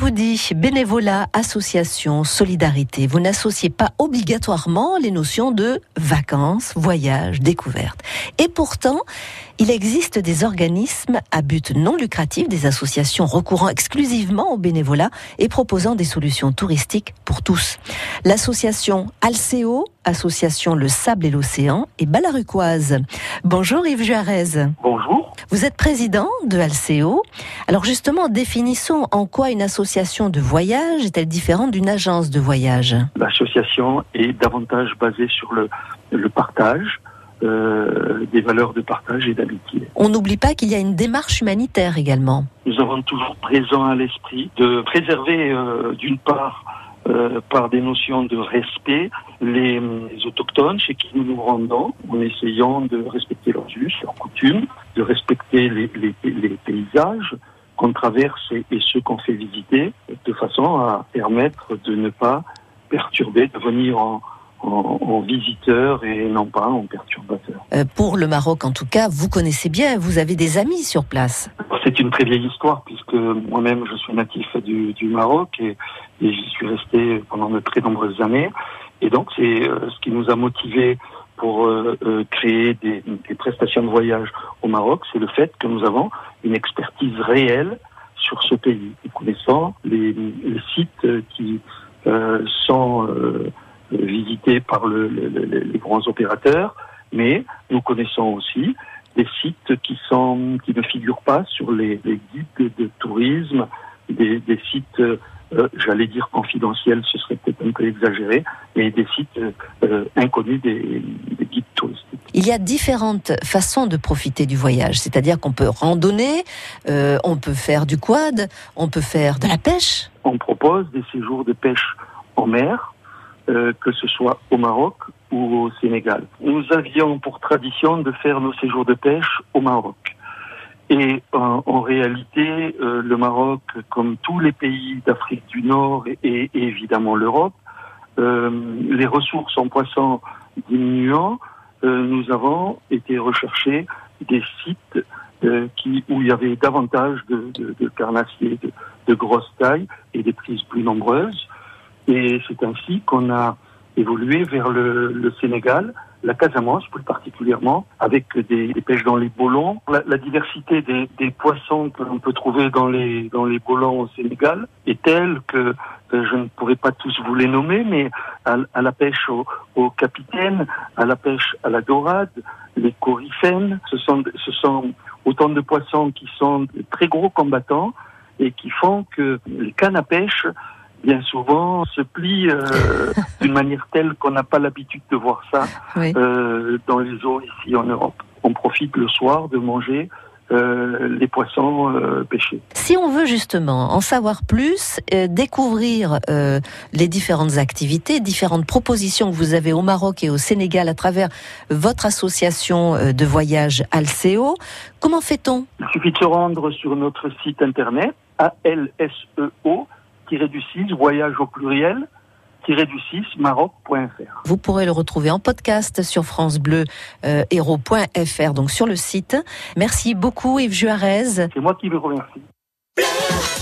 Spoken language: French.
vous dit bénévolat, association, solidarité, vous n'associez pas obligatoirement les notions de vacances, voyages, découvertes. Et pourtant, il existe des organismes à but non lucratif, des associations recourant exclusivement au bénévolat et proposant des solutions touristiques pour tous. L'association Alceo, association Le Sable et l'Océan, et Balarucoise. Bonjour Yves Juarez. Bonjour. Vous êtes président de Alceo. Alors justement, définissons en quoi une association de voyage est-elle différente d'une agence de voyage ? L'association est davantage basée sur le partage, des valeurs de partage et d'amitié. On n'oublie pas qu'il y a une démarche humanitaire également. Nous avons toujours présent à l'esprit de préserver d'une part par des notions de respect les autochtones chez qui nous nous rendons, en essayant de respecter leurs us, leurs coutumes, de respecter les paysages qu'on traverse et ceux qu'on fait visiter, de façon à permettre de ne pas perturber, de venir en visiteur et non pas en perturbateur. Pour le Maroc, en tout cas, vous connaissez bien, vous avez des amis sur place. C'est une très vieille histoire, puisque moi-même je suis natif du Maroc et j'y suis resté pendant de très nombreuses années. Et donc c'est ce qui nous a motivés pour créer des prestations de voyage au Maroc, c'est le fait que nous avons une expertise réelle sur ce pays. Nous connaissons les sites qui sont visités par les grands opérateurs, mais nous connaissons aussi des sites qui ne figurent pas sur les guides de tourisme, des sites, j'allais dire confidentiels, ce serait peut-être un peu exagéré, mais des sites inconnus des guides touristiques. Il y a différentes façons de profiter du voyage, c'est-à-dire qu'on peut randonner, on peut faire du quad, on peut faire de la pêche. On propose des séjours de pêche en mer, que ce soit au Maroc ou au Sénégal. Nous avions pour tradition de faire nos séjours de pêche au Maroc. Et en réalité, le Maroc, comme tous les pays d'Afrique du Nord et évidemment l'Europe, les ressources en poissons diminuant, nous avons été rechercher des sites où il y avait davantage de carnassiers de grosse taille et des prises plus nombreuses. Et c'est ainsi qu'on a évolué vers le Sénégal, la Casamance plus particulièrement, avec des pêches dans les bolons. La diversité des poissons que l'on peut trouver dans les bolons au Sénégal est telle que je ne pourrais pas tous vous les nommer, mais à la pêche au capitaine, à la pêche à la dorade, les coryphènes, ce sont autant de poissons qui sont de très gros combattants et qui font que les cannes à pêche bien souvent se plient d'une manière telle qu'on n'a pas l'habitude de voir ça oui. Dans les eaux ici en Europe. On profite le soir de manger les poissons pêchés. Si on veut justement en savoir plus, découvrir les différentes activités, différentes propositions que vous avez au Maroc et au Sénégal à travers votre association de voyage Alceo, comment fait-on ? Il suffit de se rendre sur notre site internet ALSEO -6 voyage au pluriel -6 maroc.fr. Vous pourrez le retrouver en podcast sur France Bleu Héros.fr, donc sur le site. Merci beaucoup Yves Juarez. C'est moi qui vous remercie.